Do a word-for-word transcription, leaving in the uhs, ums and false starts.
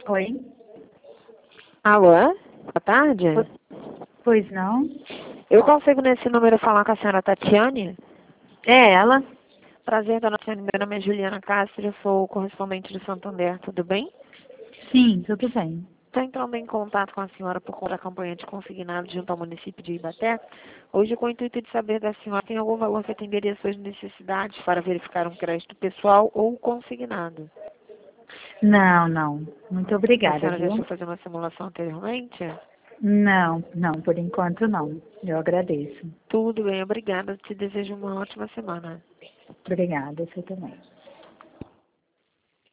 Oi? Alô? Boa tarde. Pois não? Eu consigo nesse número falar com a senhora Tatiane? É ela? Prazer, dona Tatiane. Meu nome é Juliana Castro, eu sou correspondente do Santander, tudo bem? Sim, tudo bem. Estou entrando em contato com a senhora por conta da campanha de consignado junto ao município de Ibaté. Hoje, com o intuito de saber da senhora, tem algum valor que atenderia às suas necessidades para verificar um crédito pessoal ou consignado? Não, não. Muito A obrigada, senhora já viu? chegou a fazer uma simulação anteriormente? Não, não, por enquanto não. Eu agradeço. Tudo bem, obrigada. Te desejo uma ótima semana. Obrigada, você também.